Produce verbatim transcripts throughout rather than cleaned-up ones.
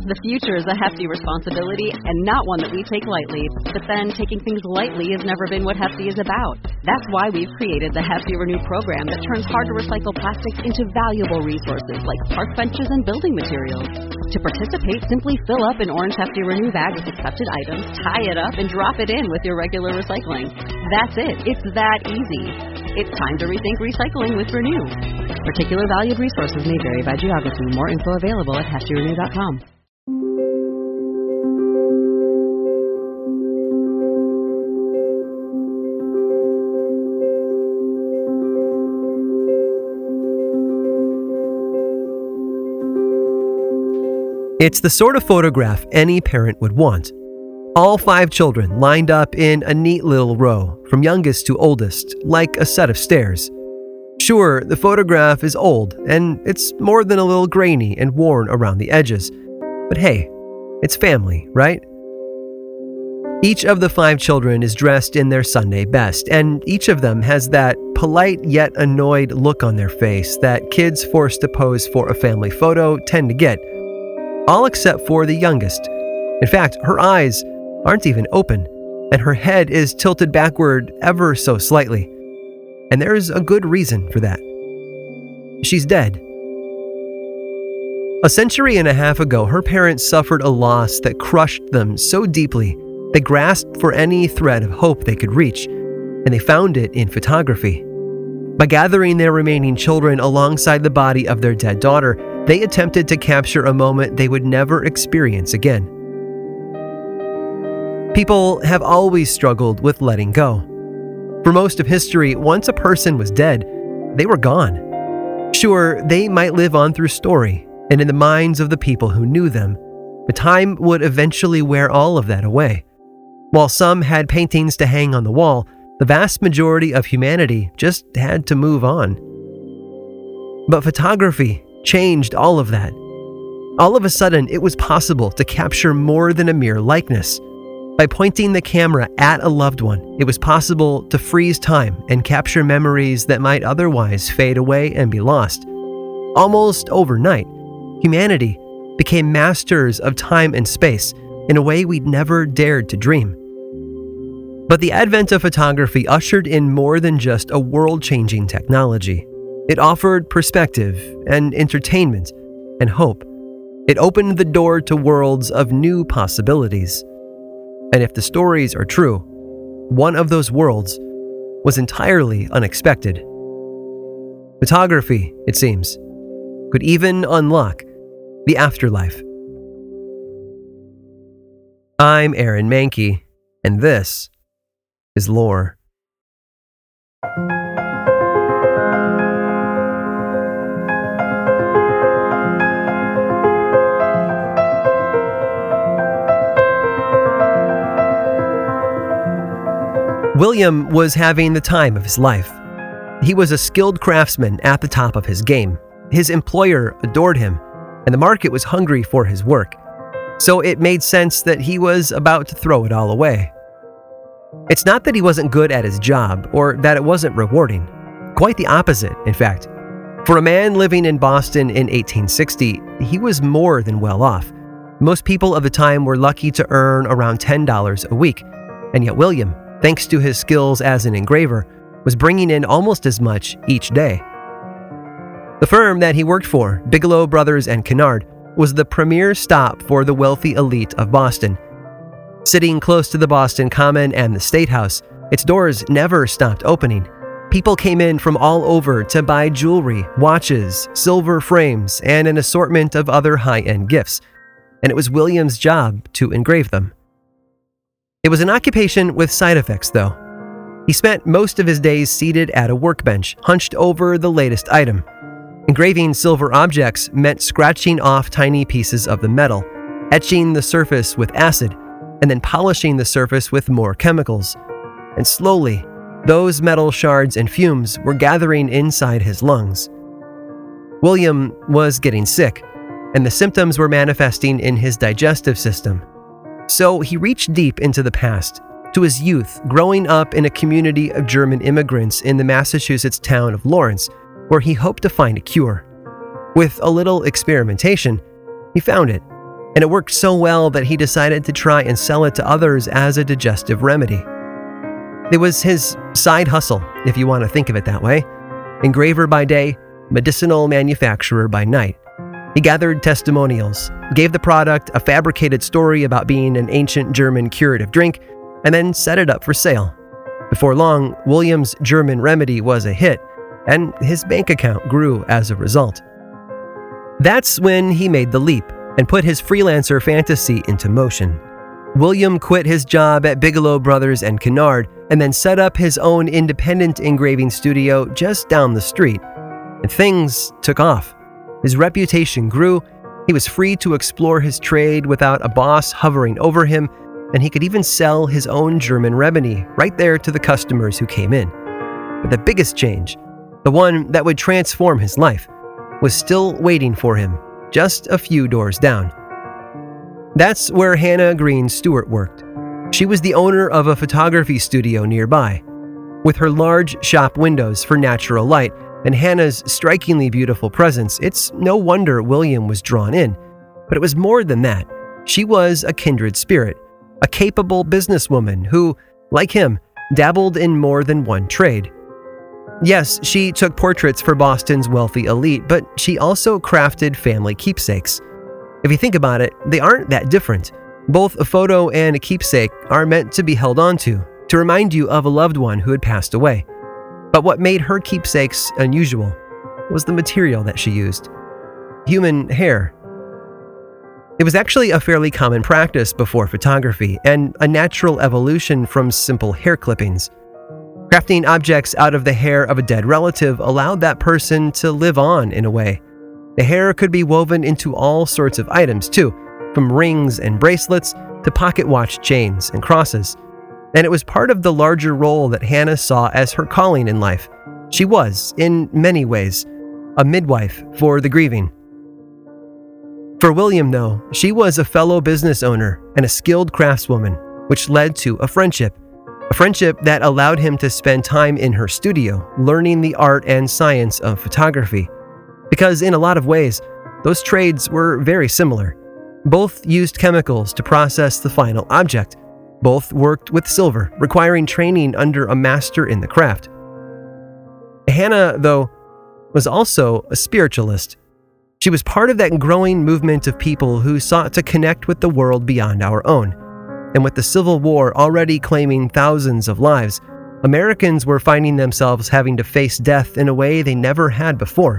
The future is a hefty responsibility and not one that we take lightly. But then, taking things lightly has never been what Hefty is about. That's why we've created the Hefty Renew program that turns hard-to-recycle plastics into valuable resources like park benches and building materials. To participate, simply fill up an orange Hefty Renew bag with accepted items, tie it up, and drop it in with your regular recycling. That's it. It's that easy. It's time to rethink recycling with Renew. Particular valued resources may vary by geography. More info available at hefty renew dot com. It's the sort of photograph any parent would want. All five children lined up in a neat little row, from youngest to oldest, like a set of stairs. Sure, the photograph is old, and it's more than a little grainy and worn around the edges. But hey, it's family, right? Each of the five children is dressed in their Sunday best, and each of them has that polite yet annoyed look on their face that kids forced to pose for a family photo tend to get. All except for the youngest. In fact, her eyes aren't even open, and her head is tilted backward ever so slightly. And there's a good reason for that. She's dead. A century and a half ago, her parents suffered a loss that crushed them so deeply they grasped for any thread of hope they could reach, and they found it in photography. By gathering their remaining children alongside the body of their dead daughter, they attempted to capture a moment they would never experience again. People have always struggled with letting go. For most of history, once a person was dead, they were gone. Sure, they might live on through story and in the minds of the people who knew them, but time would eventually wear all of that away. While some had paintings to hang on the wall, the vast majority of humanity just had to move on. But photography changed all of that. All of a sudden, it was possible to capture more than a mere likeness. By pointing the camera at a loved one, it was possible to freeze time and capture memories that might otherwise fade away and be lost. Almost overnight, humanity became masters of time and space in a way we'd never dared to dream. But the advent of photography ushered in more than just a world-changing technology. It offered perspective and entertainment and hope. It opened the door to worlds of new possibilities. And if the stories are true, one of those worlds was entirely unexpected. Photography, it seems, could even unlock the afterlife. I'm Aaron Mahnke, and this is Lore. William was having the time of his life. He was a skilled craftsman at the top of his game. His employer adored him, and the market was hungry for his work. So it made sense that he was about to throw it all away. It's not that he wasn't good at his job or that it wasn't rewarding. Quite the opposite, in fact. For a man living in Boston in eighteen sixty, he was more than well off. Most people of the time were lucky to earn around ten dollars a week, and yet William, thanks to his skills as an engraver, was bringing in almost as much each day. The firm that he worked for, Bigelow Brothers and Kennard, was the premier stop for the wealthy elite of Boston. Sitting close to the Boston Common and the State House, its doors never stopped opening. People came in from all over to buy jewelry, watches, silver frames, and an assortment of other high-end gifts, and it was William's job to engrave them. It was an occupation with side effects, though. He spent most of his days seated at a workbench, hunched over the latest item. Engraving silver objects meant scratching off tiny pieces of the metal, etching the surface with acid, and then polishing the surface with more chemicals. And slowly, those metal shards and fumes were gathering inside his lungs. William was getting sick, and the symptoms were manifesting in his digestive system. So he reached deep into the past, to his youth growing up in a community of German immigrants in the Massachusetts town of Lawrence, where he hoped to find a cure. With a little experimentation, he found it, and it worked so well that he decided to try and sell it to others as a digestive remedy. It was his side hustle, if you want to think of it that way. Engraver by day, medicinal manufacturer by night. He gathered testimonials, gave the product a fabricated story about being an ancient German curative drink, and then set it up for sale. Before long, William's German remedy was a hit, and his bank account grew as a result. That's when he made the leap and put his freelancer fantasy into motion. William quit his job at Bigelow Brothers and Kennard and then set up his own independent engraving studio just down the street. And things took off. His reputation grew, he was free to explore his trade without a boss hovering over him, and he could even sell his own German remedy right there to the customers who came in. But the biggest change, the one that would transform his life, was still waiting for him, just a few doors down. That's where Hannah Green Stewart worked. She was the owner of a photography studio nearby. With her large shop windows for natural light and Hannah's strikingly beautiful presence, it's no wonder William was drawn in. But it was more than that. She was a kindred spirit, a capable businesswoman who, like him, dabbled in more than one trade. Yes, she took portraits for Boston's wealthy elite, but she also crafted family keepsakes. If you think about it, they aren't that different. Both a photo and a keepsake are meant to be held onto, to remind you of a loved one who had passed away. But what made her keepsakes unusual was the material that she used: human hair. It was actually a fairly common practice before photography, and a natural evolution from simple hair clippings. Crafting objects out of the hair of a dead relative allowed that person to live on in a way. The hair could be woven into all sorts of items too, from rings and bracelets to pocket watch chains and crosses. And it was part of the larger role that Hannah saw as her calling in life. She was, in many ways, a midwife for the grieving. For William, though, she was a fellow business owner and a skilled craftswoman, which led to a friendship. A friendship that allowed him to spend time in her studio, learning the art and science of photography. Because in a lot of ways, those trades were very similar. Both used chemicals to process the final object. Both worked with silver, requiring training under a master in the craft. Hannah, though, was also a spiritualist. She was part of that growing movement of people who sought to connect with the world beyond our own. And with the Civil War already claiming thousands of lives, Americans were finding themselves having to face death in a way they never had before.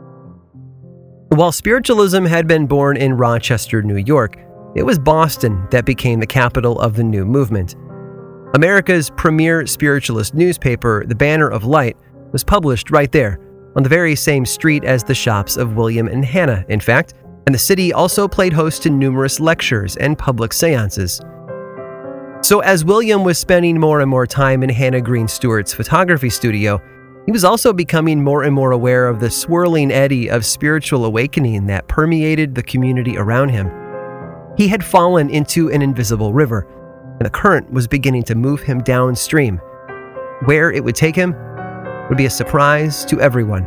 While spiritualism had been born in Rochester, New York, it was Boston that became the capital of the new movement. America's premier spiritualist newspaper, The Banner of Light, was published right there, on the very same street as the shops of William and Hannah, in fact, and the city also played host to numerous lectures and public seances. So as William was spending more and more time in Hannah Green Stewart's photography studio, he was also becoming more and more aware of the swirling eddy of spiritual awakening that permeated the community around him. He had fallen into an invisible river, and the current was beginning to move him downstream. Where it would take him would be a surprise to everyone.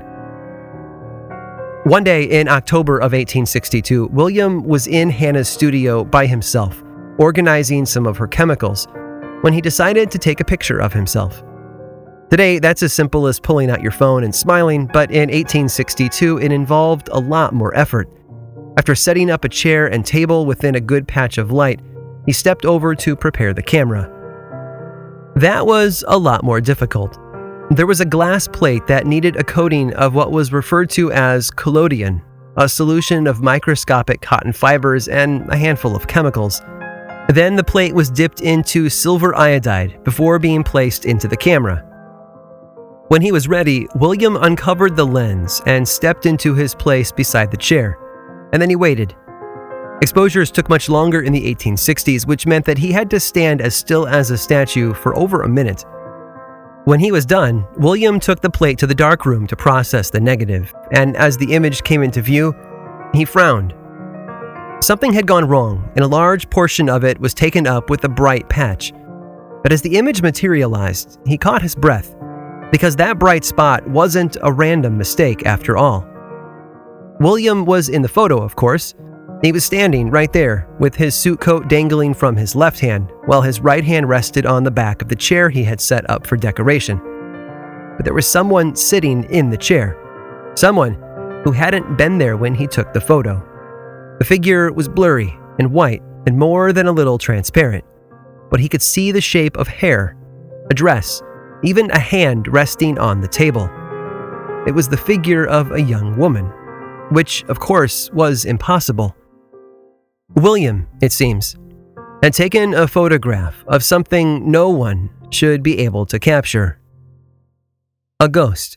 One day in October of eighteen sixty-two, William was in Hannah's studio by himself, organizing some of her chemicals, when he decided to take a picture of himself. Today, that's as simple as pulling out your phone and smiling, but in eighteen sixty-two, it involved a lot more effort. After setting up a chair and table within a good patch of light, he stepped over to prepare the camera. That was a lot more difficult. There was a glass plate that needed a coating of what was referred to as collodion, a solution of microscopic cotton fibers and a handful of chemicals. Then the plate was dipped into silver iodide before being placed into the camera. When he was ready, William uncovered the lens and stepped into his place beside the chair, and then he waited. Exposures took much longer in the eighteen sixties, which meant that he had to stand as still as a statue for over a minute. When he was done, William took the plate to the darkroom to process the negative, and as the image came into view, he frowned. Something had gone wrong, and a large portion of it was taken up with a bright patch. But as the image materialized, he caught his breath, because that bright spot wasn't a random mistake after all. William was in the photo, of course, He was standing right there, with his suit coat dangling from his left hand, while his right hand rested on the back of the chair he had set up for decoration. But there was someone sitting in the chair. Someone who hadn't been there when he took the photo. The figure was blurry and white and more than a little transparent, but he could see the shape of hair, a dress, even a hand resting on the table. It was the figure of a young woman, which, of course, was impossible. William, it seems, had taken a photograph of something no one should be able to capture. A ghost.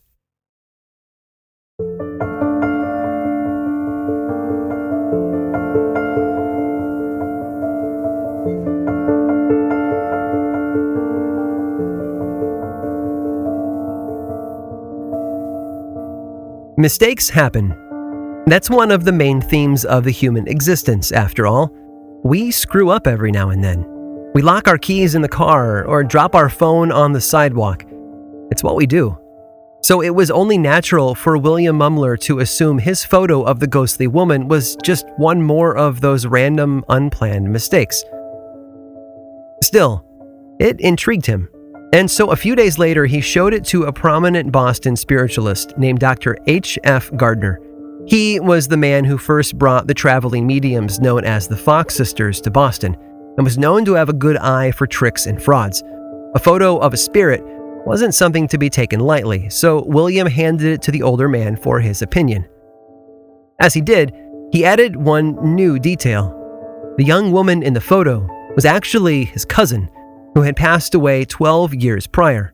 Mistakes happen. That's one of the main themes of the human existence, after all. We screw up every now and then. We lock our keys in the car or drop our phone on the sidewalk. It's what we do. So it was only natural for William Mumler to assume his photo of the ghostly woman was just one more of those random, unplanned mistakes. Still, it intrigued him. And so a few days later, he showed it to a prominent Boston spiritualist named Doctor H F Gardner. He was the man who first brought the traveling mediums known as the Fox Sisters to Boston and was known to have a good eye for tricks and frauds. A photo of a spirit wasn't something to be taken lightly, so William handed it to the older man for his opinion. As he did, he added one new detail. The young woman in the photo was actually his cousin, who had passed away twelve years prior.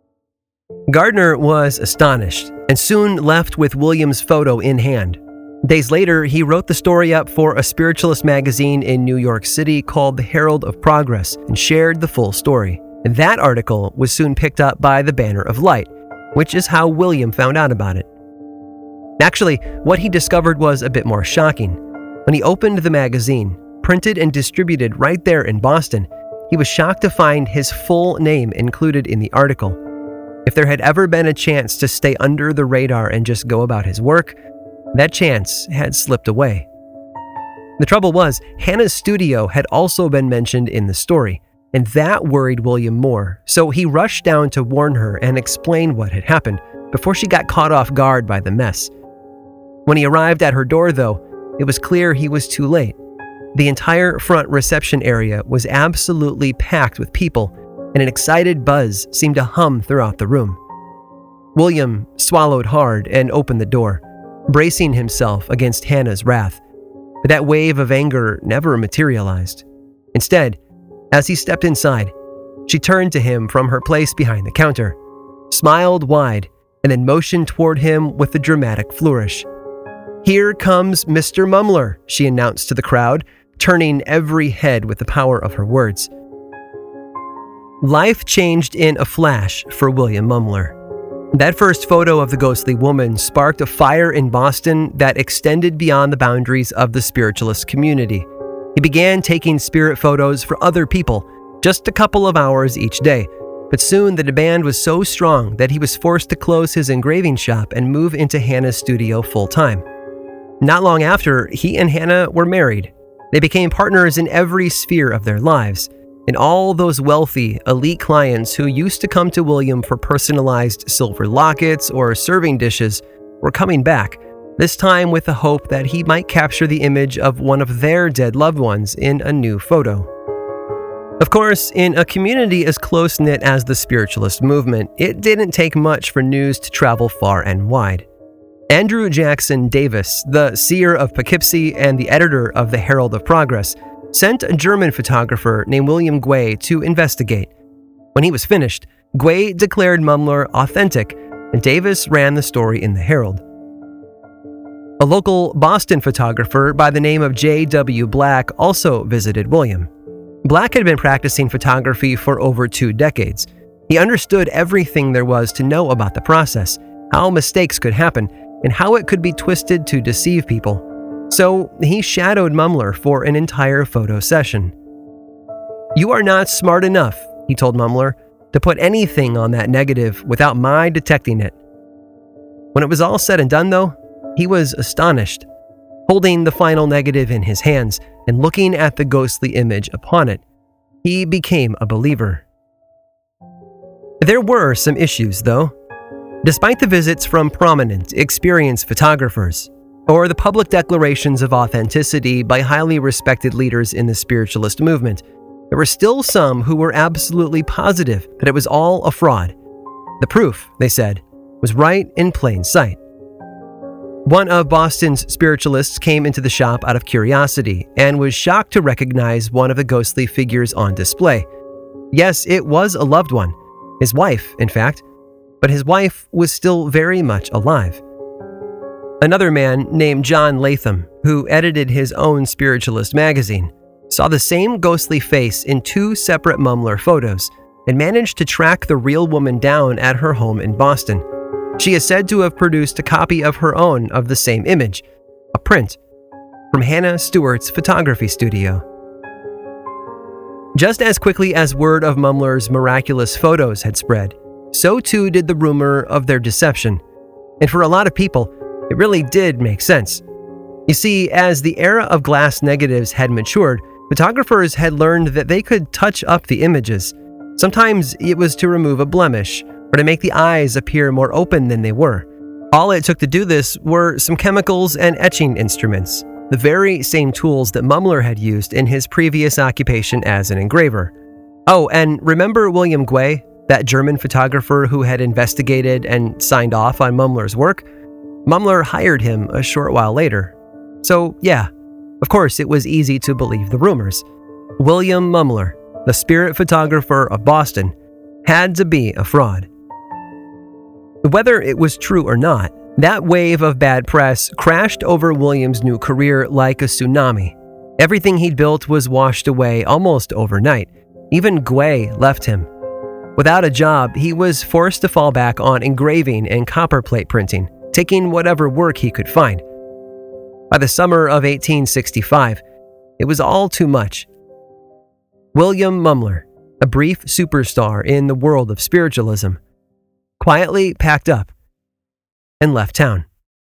Gardner was astonished and soon left with William's photo in hand. Days later, he wrote the story up for a spiritualist magazine in New York City called The Herald of Progress and shared the full story. And that article was soon picked up by the Banner of Light, which is how William found out about it. Actually, what he discovered was a bit more shocking. When he opened the magazine, printed and distributed right there in Boston, he was shocked to find his full name included in the article. If there had ever been a chance to stay under the radar and just go about his work, that chance had slipped away. The trouble was, Hannah's studio had also been mentioned in the story, and that worried William more, so he rushed down to warn her and explain what had happened before she got caught off guard by the mess. When he arrived at her door, though, it was clear he was too late. The entire front reception area was absolutely packed with people, and an excited buzz seemed to hum throughout the room. William swallowed hard and opened the door, bracing himself against Hannah's wrath. But that wave of anger never materialized. Instead, as he stepped inside, she turned to him from her place behind the counter, smiled wide, and then motioned toward him with a dramatic flourish. "Here comes Mister Mumler," she announced to the crowd, turning every head with the power of her words. Life changed in a flash for William Mumler. That first photo of the ghostly woman sparked a fire in Boston that extended beyond the boundaries of the spiritualist community. He began taking spirit photos for other people, just a couple of hours each day, but soon the demand was so strong that he was forced to close his engraving shop and move into Hannah's studio full-time. Not long after, he and Hannah were married. They became partners in every sphere of their lives, and all those wealthy, elite clients who used to come to William for personalized silver lockets or serving dishes were coming back, this time with the hope that he might capture the image of one of their dead loved ones in a new photo. Of course, in a community as close-knit as the spiritualist movement, it didn't take much for news to travel far and wide. Andrew Jackson Davis, the seer of Poughkeepsie and the editor of the Herald of Progress, sent a German photographer named William Guay to investigate. When he was finished, Guay declared Mumler authentic, and Davis ran the story in the Herald. A local Boston photographer by the name of J W Black also visited William. Black had been practicing photography for over two decades. He understood everything there was to know about the process, how mistakes could happen, and how it could be twisted to deceive people. So he shadowed Mumler for an entire photo session. "You are not smart enough," he told Mumler, "to put anything on that negative without my detecting it." When it was all said and done, though, he was astonished. Holding the final negative in his hands and looking at the ghostly image upon it, he became a believer. There were some issues, though. Despite the visits from prominent, experienced photographers, or the public declarations of authenticity by highly respected leaders in the spiritualist movement, there were still some who were absolutely positive that it was all a fraud. The proof, they said, was right in plain sight. One of Boston's spiritualists came into the shop out of curiosity and was shocked to recognize one of the ghostly figures on display. Yes, it was a loved one, his wife, in fact, but his wife was still very much alive. Another man named John Latham, who edited his own spiritualist magazine, saw the same ghostly face in two separate Mumler photos and managed to track the real woman down at her home in Boston. She is said to have produced a copy of her own of the same image, a print, from Hannah Stewart's photography studio. Just as quickly as word of Mumler's miraculous photos had spread, so too did the rumor of their deception. And for a lot of people, it really did make sense. You see, as the era of glass negatives had matured, photographers had learned that they could touch up the images. Sometimes it was to remove a blemish, or to make the eyes appear more open than they were. All it took to do this were some chemicals and etching instruments, the very same tools that Mumler had used in his previous occupation as an engraver. Oh, and remember William Guay, that German photographer who had investigated and signed off on Mumler's work? Mumler hired him a short while later. So yeah, of course it was easy to believe the rumors. William Mumler, the spirit photographer of Boston, had to be a fraud. Whether it was true or not, that wave of bad press crashed over William's new career like a tsunami. Everything he'd built was washed away almost overnight. Even Guay left him. Without a job, he was forced to fall back on engraving and copperplate printing, taking whatever work he could find. By the summer of eighteen sixty-five, it was all too much. William Mumler, a brief superstar in the world of spiritualism, quietly packed up and left town.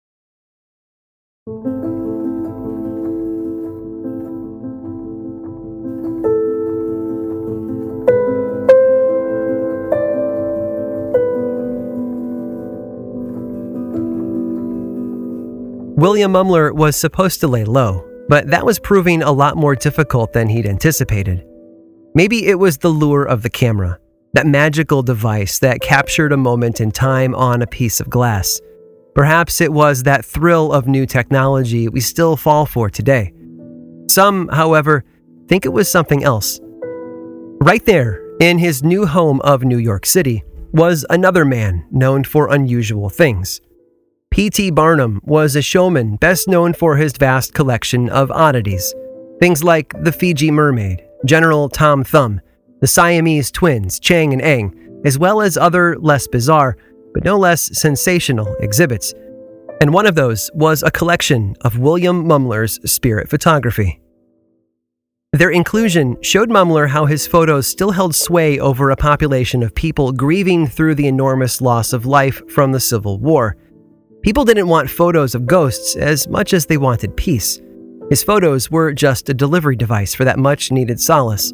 William Mumler was supposed to lay low, but that was proving a lot more difficult than he'd anticipated. Maybe it was the lure of the camera, that magical device that captured a moment in time on a piece of glass. Perhaps it was that thrill of new technology we still fall for today. Some, however, think it was something else. Right there, in his new home of New York City, was another man known for unusual things. P T Barnum was a showman best known for his vast collection of oddities. Things like the Fiji Mermaid, General Tom Thumb, the Siamese twins, Chang and Eng, as well as other less bizarre, but no less sensational exhibits. And one of those was a collection of William Mumler's spirit photography. Their inclusion showed Mumler how his photos still held sway over a population of people grieving through the enormous loss of life from the Civil War. People didn't want photos of ghosts as much as they wanted peace. His photos were just a delivery device for that much-needed solace.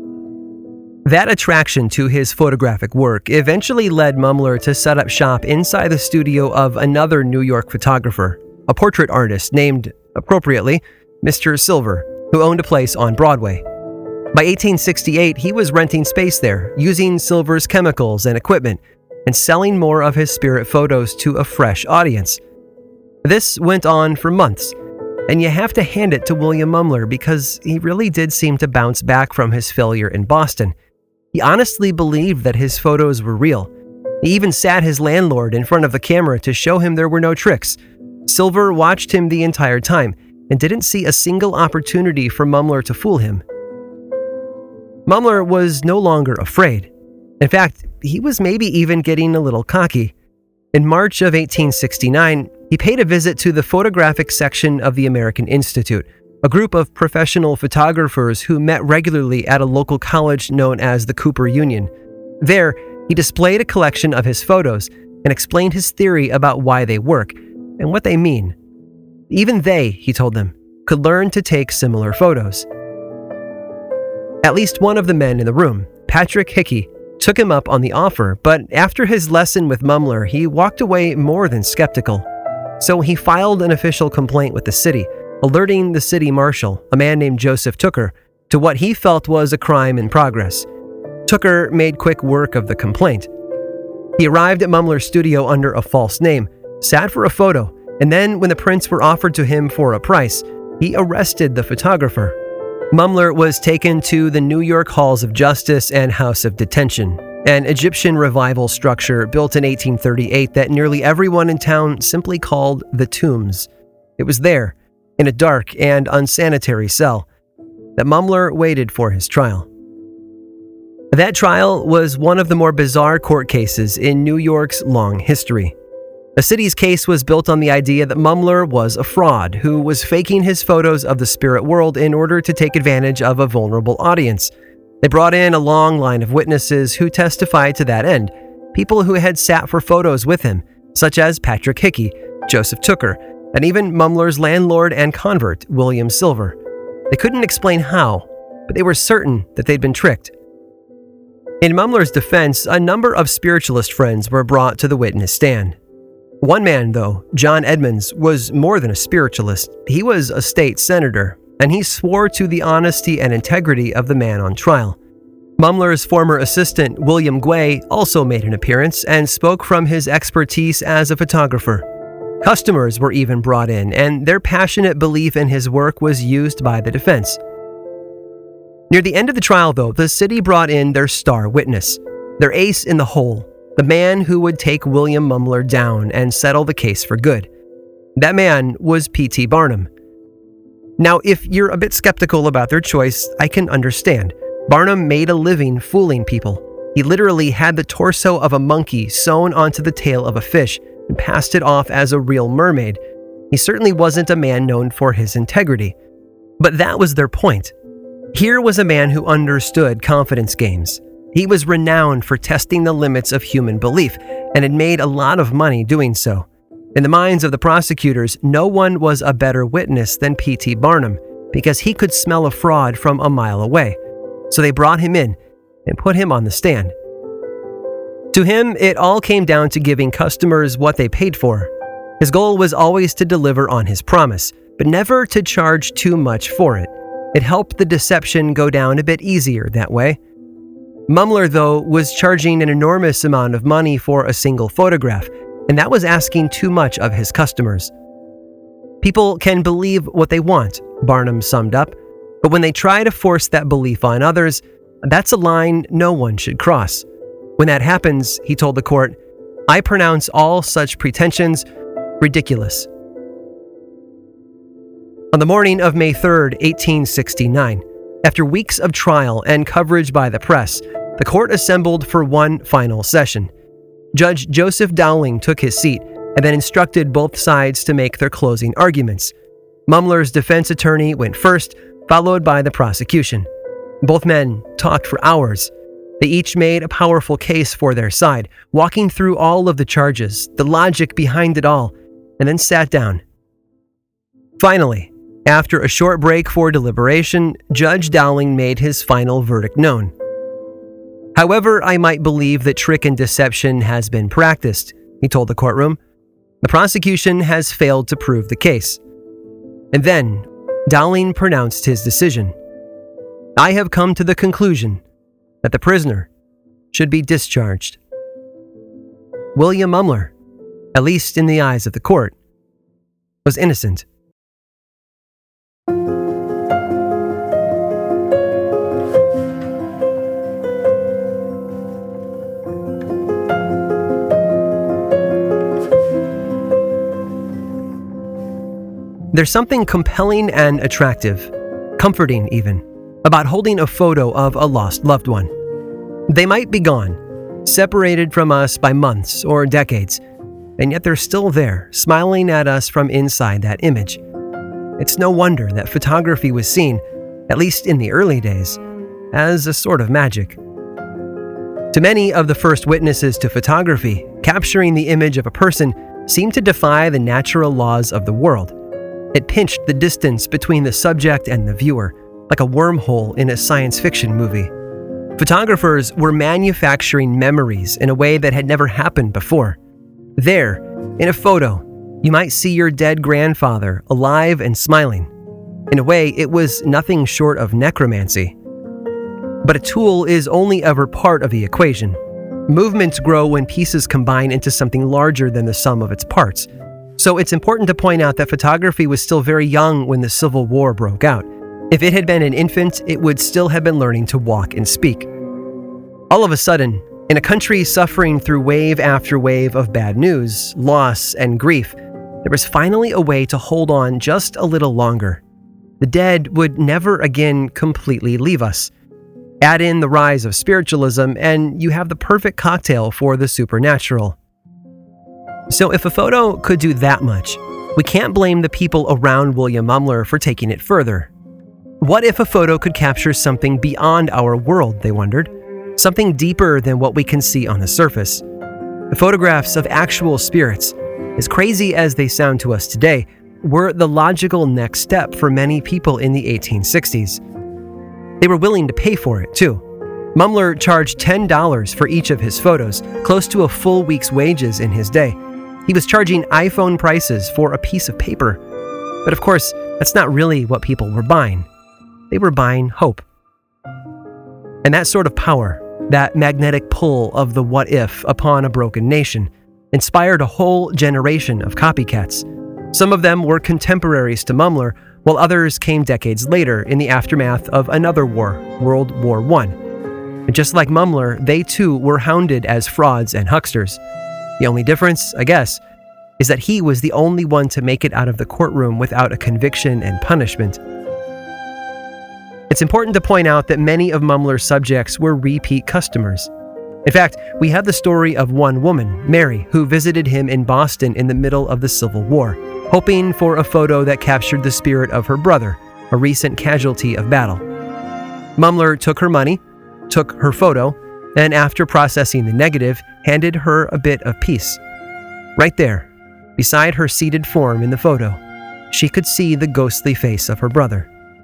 That attraction to his photographic work eventually led Mumler to set up shop inside the studio of another New York photographer, a portrait artist named, appropriately, Mister Silver, who owned a place on Broadway. By eighteen sixty-eight, he was renting space there, using Silver's chemicals and equipment, and selling more of his spirit photos to a fresh audience. This went on for months, and you have to hand it to William Mumler because he really did seem to bounce back from his failure in Boston. He honestly believed that his photos were real. He even sat his landlord in front of the camera to show him there were no tricks. Silver watched him the entire time and didn't see a single opportunity for Mumler to fool him. Mumler was no longer afraid. In fact, he was maybe even getting a little cocky. In March of eighteen sixty-nine, he paid a visit to the photographic section of the American Institute, a group of professional photographers who met regularly at a local college known as the Cooper Union. There, he displayed a collection of his photos and explained his theory about why they work and what they mean. Even they, he told them, could learn to take similar photos. At least one of the men in the room, Patrick Hickey, took him up on the offer, but after his lesson with Mumler, he walked away more than skeptical. So he filed an official complaint with the city, alerting the city marshal, a man named Joseph Tooker, to what he felt was a crime in progress. Tooker made quick work of the complaint. He arrived at Mumler's studio under a false name, sat for a photo, and then when the prints were offered to him for a price, he arrested the photographer. Mumler was taken to the New York Halls of Justice and House of Detention, an Egyptian revival structure built in eighteen thirty-eight that nearly everyone in town simply called the Tombs. It was there, in a dark and unsanitary cell, that Mumler waited for his trial. That trial was one of the more bizarre court cases in New York's long history. The city's case was built on the idea that Mumler was a fraud who was faking his photos of the spirit world in order to take advantage of a vulnerable audience. They brought in a long line of witnesses who testified to that end, people who had sat for photos with him, such as Patrick Hickey, Joseph Tooker, and even Mumler's landlord and convert, William Silver. They couldn't explain how, but they were certain that they'd been tricked. In Mumler's defense, a number of spiritualist friends were brought to the witness stand. One man, though, John Edmonds, was more than a spiritualist. He was a state senator, and he swore to the honesty and integrity of the man on trial. Mumler's former assistant, William Guay, also made an appearance and spoke from his expertise as a photographer. Customers were even brought in, and their passionate belief in his work was used by the defense. Near the end of the trial, though, the city brought in their star witness, their ace in the hole, the man who would take William Mumler down and settle the case for good. That man was P T Barnum. Now, if you're a bit skeptical about their choice, I can understand. Barnum made a living fooling people. He literally had the torso of a monkey sewn onto the tail of a fish and passed it off as a real mermaid. He certainly wasn't a man known for his integrity. But that was their point. Here was a man who understood confidence games. He was renowned for testing the limits of human belief and had made a lot of money doing so. In the minds of the prosecutors, no one was a better witness than P T Barnum because he could smell a fraud from a mile away. So they brought him in and put him on the stand. To him, it all came down to giving customers what they paid for. His goal was always to deliver on his promise, but never to charge too much for it. It helped the deception go down a bit easier that way. Mumler, though, was charging an enormous amount of money for a single photograph, and that was asking too much of his customers. People can believe what they want, Barnum summed up, but when they try to force that belief on others, that's a line no one should cross. When that happens, he told the court, I pronounce all such pretensions ridiculous. On the morning of May third, eighteen sixty-nine, after weeks of trial and coverage by the press, the court assembled for one final session. Judge Joseph Dowling took his seat and then instructed both sides to make their closing arguments. Mumler's defense attorney went first, followed by the prosecution. Both men talked for hours. They each made a powerful case for their side, walking through all of the charges, the logic behind it all, and then sat down. Finally, after a short break for deliberation, Judge Dowling made his final verdict known. However, I might believe that trick and deception has been practiced, he told the courtroom. The prosecution has failed to prove the case. And then, Dowling pronounced his decision. I have come to the conclusion that the prisoner should be discharged. William Mumler, at least in the eyes of the court, was innocent. There's something compelling and attractive, comforting even, about holding a photo of a lost loved one. They might be gone, separated from us by months or decades, and yet they're still there, smiling at us from inside that image. It's no wonder that photography was seen, at least in the early days, as a sort of magic. To many of the first witnesses to photography, capturing the image of a person seemed to defy the natural laws of the world. It pinched the distance between the subject and the viewer, like a wormhole in a science fiction movie. Photographers were manufacturing memories in a way that had never happened before. There, in a photo, you might see your dead grandfather alive and smiling. In a way, it was nothing short of necromancy. But a tool is only ever part of the equation. Movements grow when pieces combine into something larger than the sum of its parts. So it's important to point out that photography was still very young when the Civil War broke out. If it had been an infant, it would still have been learning to walk and speak. All of a sudden, in a country suffering through wave after wave of bad news, loss, and grief, there was finally a way to hold on just a little longer. The dead would never again completely leave us. Add in the rise of spiritualism, and you have the perfect cocktail for the supernatural. So if a photo could do that much, we can't blame the people around William Mumler for taking it further. What if a photo could capture something beyond our world, they wondered? Something deeper than what we can see on the surface. The photographs of actual spirits, as crazy as they sound to us today, were the logical next step for many people in the eighteen sixties. They were willing to pay for it, too. Mumler charged ten dollars for each of his photos, close to a full week's wages in his day. He was charging iPhone prices for a piece of paper. But of course, that's not really what people were buying. They were buying hope. And that sort of power, that magnetic pull of the what if upon a broken nation, inspired a whole generation of copycats. Some of them were contemporaries to Mumler, while others came decades later in the aftermath of another war, World War One. And just like Mumler, they too were hounded as frauds and hucksters. The only difference, I guess, is that he was the only one to make it out of the courtroom without a conviction and punishment. It's important to point out that many of Mumler's subjects were repeat customers. In fact, we have the story of one woman, Mary, who visited him in Boston in the middle of the Civil War, hoping for a photo that captured the spirit of her brother, a recent casualty of battle. Mumler took her money, took her photo, and after processing the negative, handed her a bit of peace. Right there, beside her seated form in the photo, she could see the ghostly face of her brother.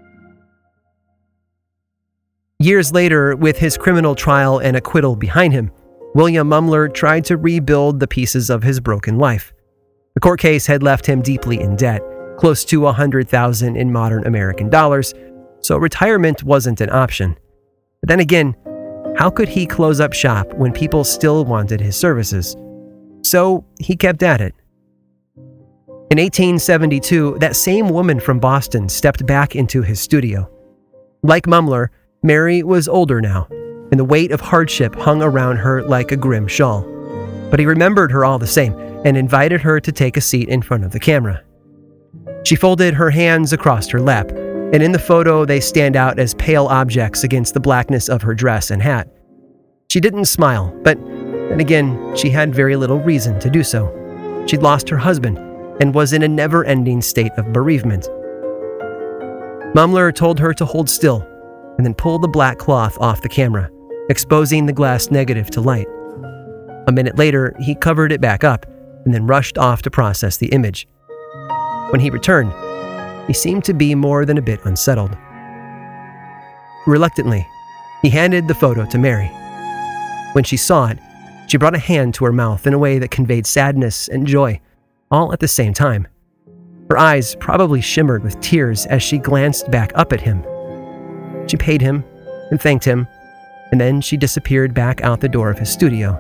Years later, with his criminal trial and acquittal behind him, William Mumler tried to rebuild the pieces of his broken life. The court case had left him deeply in debt, close to one hundred thousand dollars in modern American dollars, so retirement wasn't an option. But then again, how could he close up shop when people still wanted his services? So he kept at it. In eighteen seventy-two, that same woman from Boston stepped back into his studio. Like Mumler, Mary was older now, and the weight of hardship hung around her like a grim shawl. But he remembered her all the same and invited her to take a seat in front of the camera. She folded her hands across her lap, and in the photo they stand out as pale objects against the blackness of her dress and hat. She didn't smile, but then again, she had very little reason to do so. She'd lost her husband and was in a never-ending state of bereavement. Mumler told her to hold still and then pull the black cloth off the camera, exposing the glass negative to light. A minute later, he covered it back up and then rushed off to process the image. When he returned, he seemed to be more than a bit unsettled. Reluctantly, he handed the photo to Mary. When she saw it, she brought a hand to her mouth in a way that conveyed sadness and joy, all at the same time. Her eyes probably shimmered with tears as she glanced back up at him. She paid him and thanked him, and then she disappeared back out the door of his studio.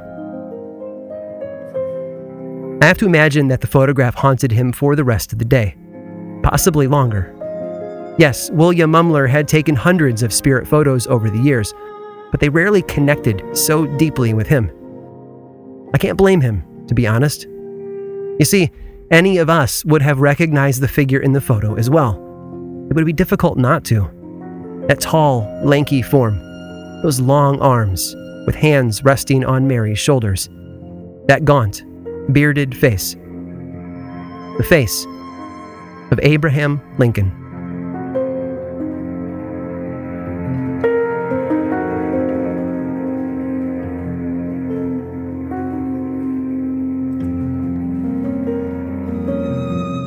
I have to imagine that the photograph haunted him for the rest of the day, possibly longer. Yes, William Mumler had taken hundreds of spirit photos over the years, but they rarely connected so deeply with him. I can't blame him, to be honest. You see, any of us would have recognized the figure in the photo as well. It would be difficult not to. That tall, lanky form, those long arms with hands resting on Mary's shoulders, that gaunt, bearded face, the face of Abraham Lincoln.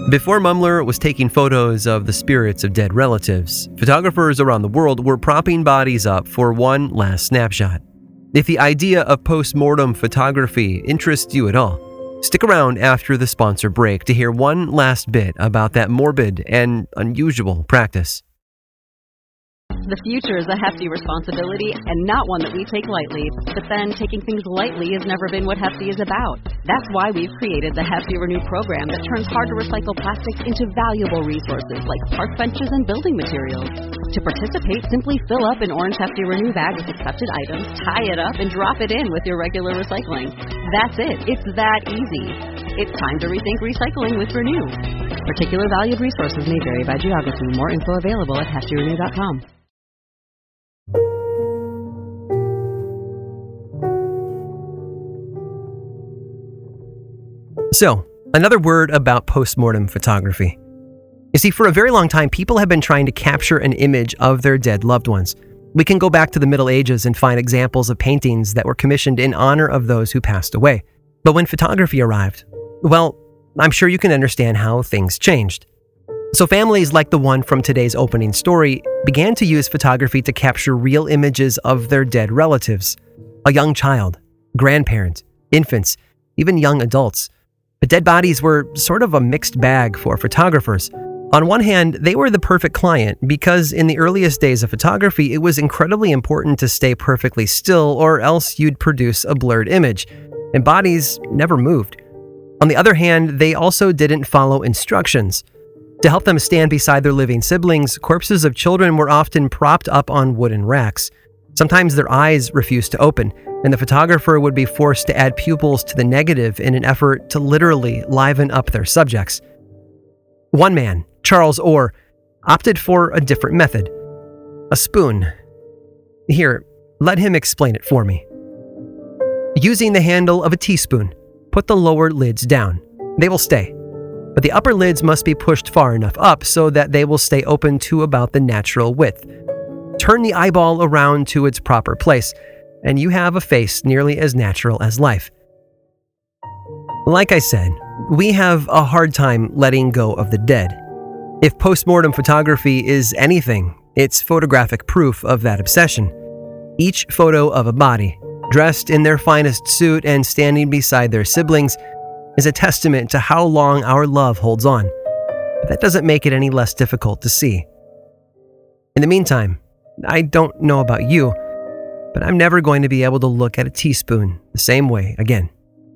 Before Mumler was taking photos of the spirits of dead relatives, photographers around the world were propping bodies up for one last snapshot. If the idea of post-mortem photography interests you at all, stick around after the sponsor break to hear one last bit about that morbid and unusual practice. The future is a hefty responsibility and not one that we take lightly, but then taking things lightly has never been what Hefty is about. That's why we've created the Hefty Renew program that turns hard-to-recycle plastics into valuable resources like park benches and building materials. To participate, simply fill up an orange Hefty Renew bag with accepted items, tie it up, and drop it in with your regular recycling. That's it. It's that easy. It's time to rethink recycling with Renew. Particular valued resources may vary by geography. More info available at hefty renew dot com. So, another word about postmortem photography. You see, for a very long time, people have been trying to capture an image of their dead loved ones. We can go back to the Middle Ages and find examples of paintings that were commissioned in honor of those who passed away. But when photography arrived, well, I'm sure you can understand how things changed. So families like the one from today's opening story began to use photography to capture real images of their dead relatives, a young child, grandparent, infants, even young adults. But dead bodies were sort of a mixed bag for photographers. On one hand, they were the perfect client because in the earliest days of photography, it was incredibly important to stay perfectly still or else you'd produce a blurred image, and bodies never moved. On the other hand, they also didn't follow instructions. To help them stand beside their living siblings, corpses of children were often propped up on wooden racks. Sometimes their eyes refused to open, and the photographer would be forced to add pupils to the negative in an effort to literally liven up their subjects. One man, Charles Orr, opted for a different method. A spoon. Here, let him explain it for me. Using the handle of a teaspoon, put the lower lids down. They will stay. But the upper lids must be pushed far enough up so that they will stay open to about the natural width. Turn the eyeball around to its proper place, and you have a face nearly as natural as life. Like I said, we have a hard time letting go of the dead. If postmortem photography is anything, it's photographic proof of that obsession. Each photo of a body, dressed in their finest suit and standing beside their siblings, is a testament to how long our love holds on. But that doesn't make it any less difficult to see. In the meantime, I don't know about you, but I'm never going to be able to look at a teaspoon the same way again.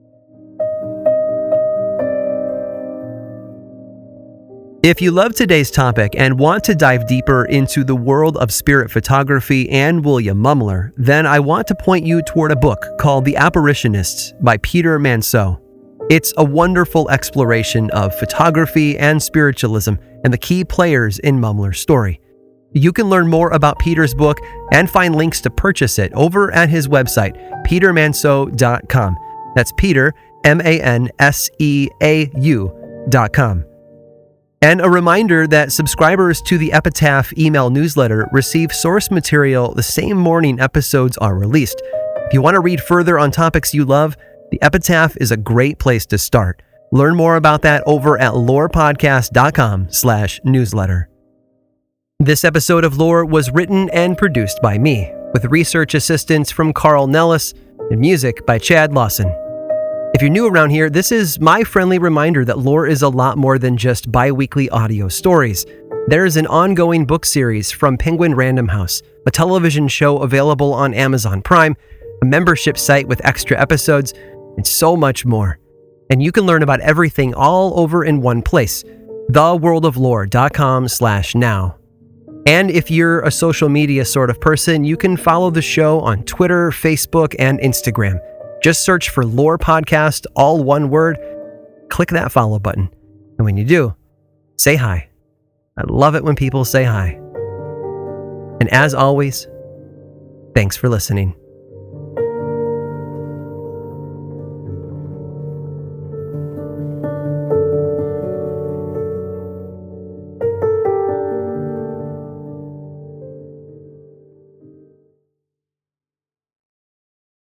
If you love today's topic and want to dive deeper into the world of spirit photography and William Mumler, then I want to point you toward a book called The Apparitionists by Peter Manseau. It's a wonderful exploration of photography and spiritualism and the key players in Mumler's story. You can learn more about Peter's book and find links to purchase it over at his website, peter manseau dot com. That's Peter, M A N S E A U dot com. And a reminder that subscribers to the Epitaph email newsletter receive source material the same morning episodes are released. If you want to read further on topics you love, the Epitaph is a great place to start. Learn more about that over at lorepodcast dot com slash newsletter. This episode of Lore was written and produced by me, with research assistance from Carl Nellis and music by Chad Lawson. If you're new around here, this is my friendly reminder that Lore is a lot more than just bi-weekly audio stories. There is an ongoing book series from Penguin Random House, a television show available on Amazon Prime, a membership site with extra episodes, and so much more. And you can learn about everything all over in one place, the world of lore dot com slash now. And if you're a social media sort of person, you can follow the show on Twitter, Facebook, and Instagram. Just search for Lore Podcast, all one word. Click that follow button. And when you do, say hi. I love it when people say hi. And as always, thanks for listening.